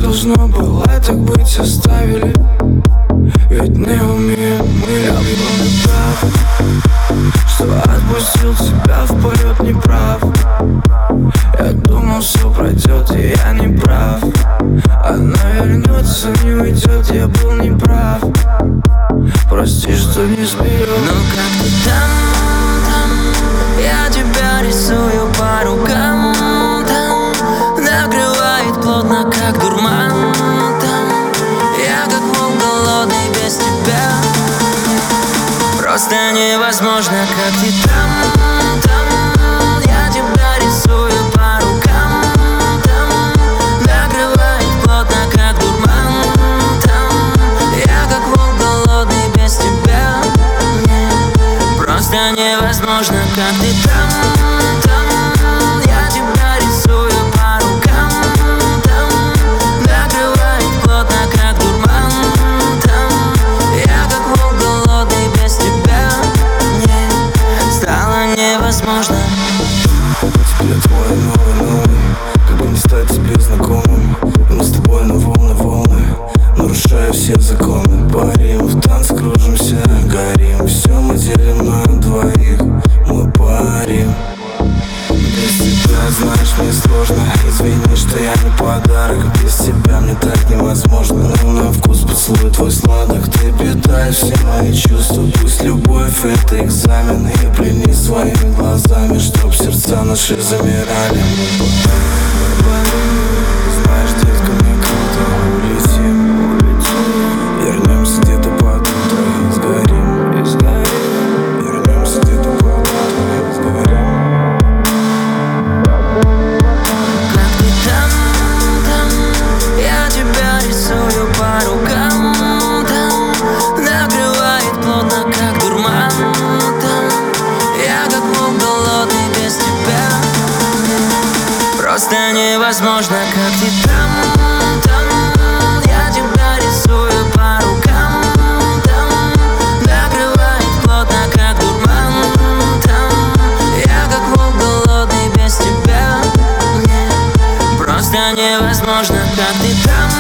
должно было так быть, оставили. Ведь не умеем мы. Я был неправ, что отпустил тебя в полет, не прав. Я думал, все пройдет, и я не прав. Она вернется, не уйдет, я был неправ. Прости, что не сбил. Ну как ты там, я тебя рисую по рукам. Там накрывает плотно, как дурман. Там я как волк голодный без тебя. Просто невозможно, как ты там, я тебя рисую по рукам. Там накрывает плотно, как дурман. Там я как волк голодный без тебя. Просто невозможно, как ты там, я тебя рисую по рукам. Там накрывает плотно, как дурман. Там я как волк голодный без тебя. Стало невозможно. Теперь твой новый, как бы не стать тебе знакомым. Мы с тобой на волны, нарушая все законы. Парим в танце, кружимся, горим. Все мы делим на двоих, мы парим. Без тебя, знаешь, мне сложно. Извини, что я не подарок. Без тебя мне так невозможно. Но на вкус поцелуй твой сладок. Ты питаешь все мои чувства. Пусть любовь это экзамен. И пленись своими глазами, чтоб сердца наши замирали. Мы парим. Знаешь, детка, мне круто. Улетим, вернемся где-то под утро и сгорим. Вернемся где-то под утро и сгорим. Как ты там, я тебя рисую по рукам. Там накрывает плотно, как дурман. Там я как волк голодный без тебя. Просто невозможно, как ты там, я тебя рисую по рукам. Там накрывает плотно, как дурман. Там я как волк голодный без тебя. Просто невозможно, как ты там.